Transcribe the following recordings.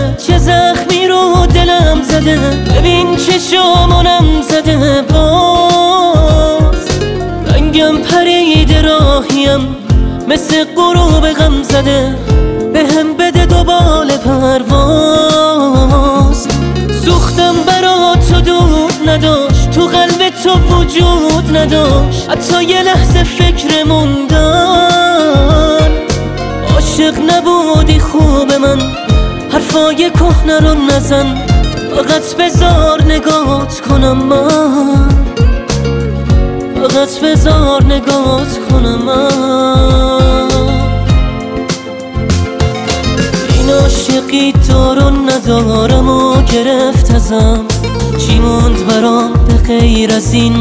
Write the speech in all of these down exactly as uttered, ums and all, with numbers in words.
چه زخمی رو دلم زده، ببین چه شامونم زده، باز رنگم پریده راهیم مثل غروب غم زده، به هم بده دو بال پرواز. سوختم برا تو دود نداشت، تو قلب تو وجود نداشت، حتی یه لحظه فکر موندن. عاشق نبودی خوب من، حرفای کهنه رو نزن، فقط بذار نگات کنم من، فقط بذار نگات کنم من. این عاشقی تو رو ندارم و گرفت ازم، چی موند برام به غیر از این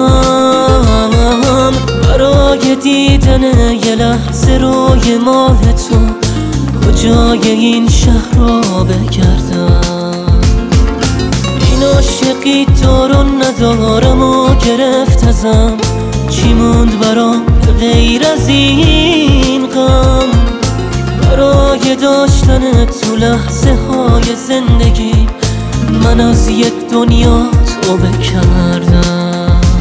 غم؟ برای دیدن یه لحظه روی ماه تو کجای این شهر رو بگردم؟ این عاشقی تو رو ندارم و گرفت ازم، چی موند برام به غیر از این غم؟ برای داشتن تو لحظه های زندگی من از یک دنیا توبه کردم.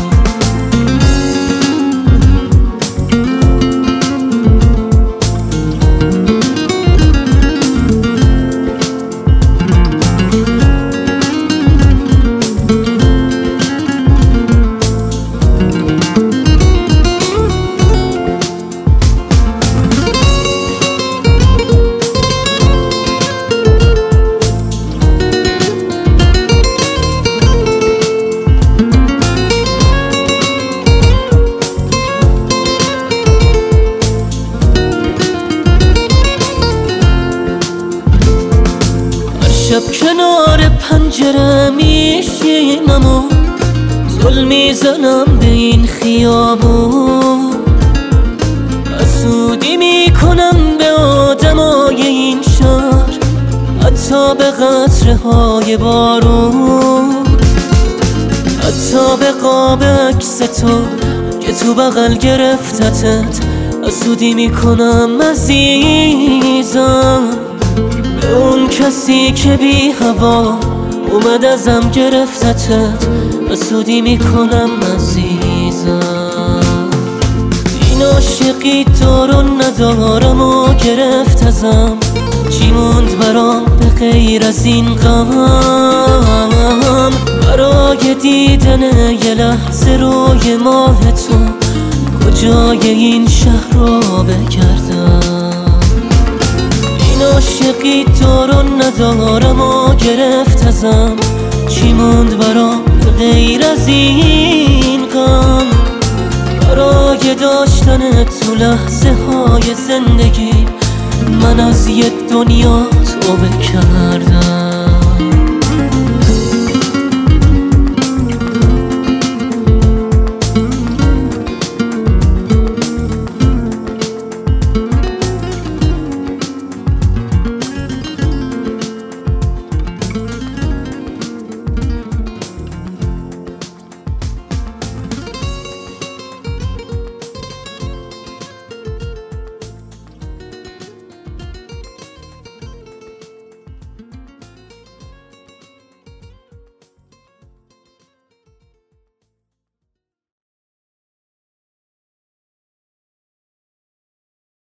شب کنار پنجره میشینم و زل میزنم به این خیابون، حسودی میکنم به آدمای این شهر، حتی به قطره های بارون، حتی به قاب عکس تو که تو بغل گرفتتت، حسودی میکنم عزیزم به اون کسی که بی هوا اومد ازم گرفتتت، حسودی میکنم عزیزم. این عاشقی تو رو ندارم و گرفت ازم، چی موند برام به غیر از این غم؟ برای دیدن یه لحظه روی ماه تو کجای این شهر رو بگردم؟ این عاشقی تو رو ندارم و گرفت ازم، چی موند برام غیر از این غم؟ برای داشتن تو لحظه های زندگی من از یک دنیا توبه کردم.